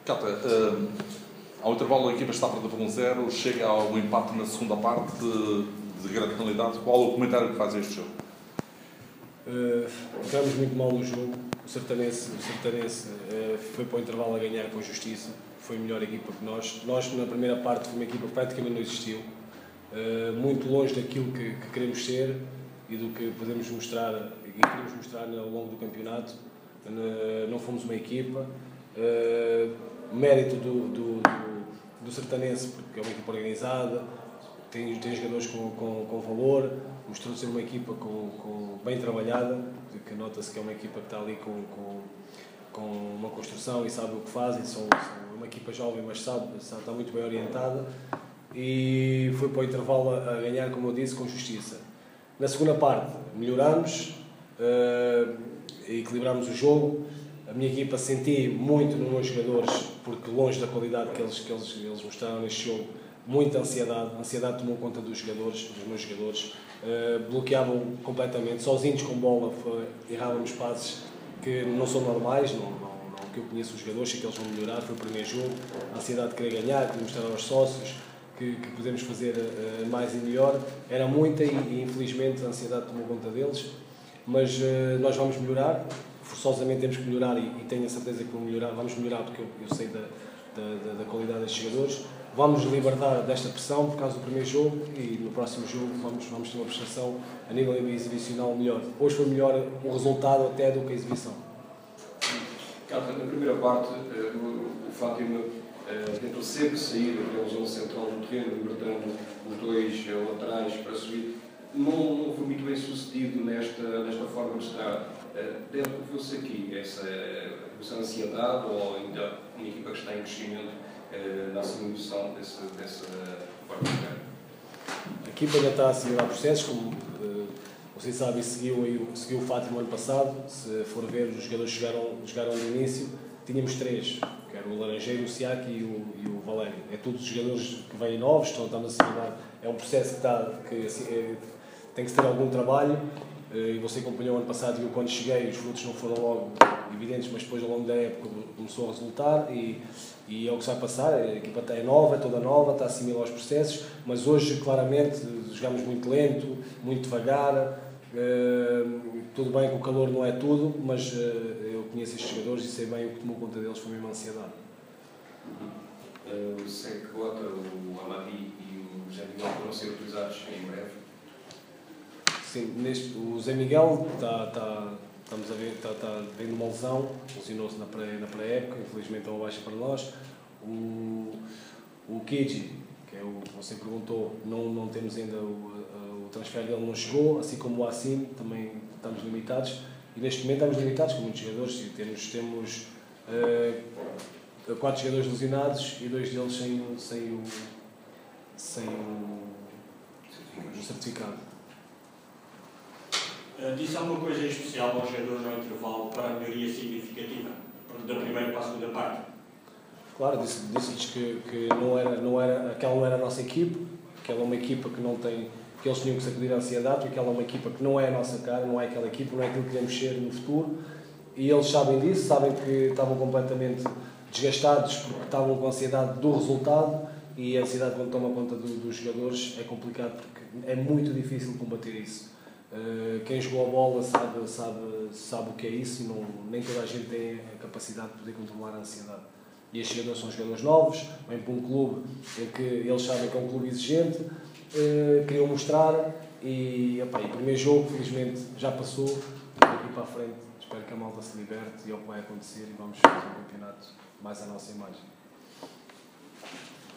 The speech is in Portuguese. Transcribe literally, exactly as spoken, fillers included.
Cata, uh, ao intervalo a equipa está para um zero, chega ao empate na segunda parte de, de grande penalidade. Qual o comentário que faz este jogo? Uh, entramos muito mal no jogo. O Sertanense, o Sertanense uh, foi para o intervalo a ganhar com justiça. Foi a melhor equipa que nós. Nós, na primeira parte, foi uma equipa que praticamente não existiu. Uh, muito longe daquilo que, que queremos ser e do que podemos mostrar e queremos mostrar ao longo do campeonato. Uh, não fomos uma equipa. Uh, mérito do, do, do, do Sertanense, porque é uma equipa organizada, tem, tem jogadores com, com, com valor, mostrou ser uma equipa com, com, bem trabalhada, que nota-se que é uma equipa que está ali com, com, com uma construção e sabe o que fazem, são, são uma equipa jovem, mas sabe, sabe, está muito bem orientada, e foi para o intervalo a, a ganhar, como eu disse, com justiça. Na segunda parte, melhoramos, uh, equilibramos o jogo. A minha equipa senti muito nos meus jogadores, porque longe da qualidade que eles, que eles, eles mostraram neste jogo, muita ansiedade. A ansiedade tomou conta dos jogadores, dos meus jogadores. Uh, bloqueavam completamente, sozinhos com bola, foi, errávamos passes que não são normais, não, não, não que eu conheço os jogadores, sei que eles vão melhorar. Foi o primeiro jogo, a ansiedade de querer ganhar, de mostrar aos sócios que, que podemos fazer uh, mais e melhor. Era muita e, e infelizmente a ansiedade tomou conta deles, mas uh, nós vamos melhorar. Forçosamente temos que melhorar e, e tenho a certeza que vamos melhorar, vamos melhorar porque eu, eu sei da, da, da qualidade destes jogadores. Vamos libertar desta pressão por causa do primeiro jogo e no próximo jogo vamos, vamos ter uma prestação a nível exibicional melhor. Hoje foi melhor o resultado até do que a exibição. Carlos, na primeira parte, o Fátima tentou sempre sair daquela zona central do terreno, libertando os dois laterais para subir. Não, não foi muito bem sucedido nesta, nesta forma de estar. Deve-se aqui essa, essa ansiedade ou ainda uma equipa que está em crescimento na assimilação desse, dessa forma de jogar? A equipa ainda está a assimilar processos, como vocês sabem, seguiu, seguiu o Fátima ano passado. Se for ver, os jogadores chegaram, chegaram no início, tínhamos três, que era o Laranjeiro, o Siaki e o, e o Valério. É todos os jogadores que vêm novos, estão, estamos a assimilar. É um processo que, está, que assim, é, tem que se ter algum trabalho. E você acompanhou o ano passado e eu, quando cheguei, os frutos não foram logo evidentes, mas depois ao longo da época começou a resultar e, e é o que se vai passar. A equipa é nova, é toda nova, está a assimilar os processos, mas hoje claramente jogamos muito lento, muito devagar. Uh, tudo bem que o calor não é tudo, mas uh, eu conheço estes jogadores e sei bem o que tomou conta deles foi mesmo a ansiedade. Uhum. Uh, sei que o Ota, o Amadi e o José Miguel vão ser utilizados em breve. Sim, neste, o Zé Miguel está, está, estamos a ver, está, está vendo uma lesão, lesionou-se na pré, na pré-época, infelizmente é uma baixa para nós. O, o Kiji, que é o que você perguntou, não, não temos ainda o, a, o transfer dele, não chegou, assim como o Assim, também estamos limitados. E neste momento estamos limitados com muitos jogadores, e temos, temos uh, quatro jogadores lesionados e dois deles sem, sem, o, sem o, o certificado. Uh, disse alguma coisa em especial aos jogadores ao intervalo para a melhoria significativa da primeira para a segunda parte? Claro, disse-lhes disse que, que não era, não era, aquela não era a nossa equipe, que ela é uma equipa que não tem, que eles tinham que sacudir a ansiedade, porque aquela é uma equipa que não é a nossa cara, não é aquela equipa, não é aquilo que queremos ser no futuro, e eles sabem disso, sabem que estavam completamente desgastados porque estavam com ansiedade do resultado, e a ansiedade quando toma conta do, dos jogadores é complicado porque é muito difícil combater isso. Uh, quem jogou a bola sabe, sabe, sabe o que é isso e não, nem toda a gente tem a capacidade de poder controlar a ansiedade. E estes jogadores são jogadores novos, vêm para um clube em que eles sabem que é um clube exigente, uh, queriam mostrar e, opa, e o primeiro jogo, felizmente, já passou. Daqui para a frente, espero que a malta se liberte e é o que vai acontecer e vamos fazer um campeonato mais à nossa imagem.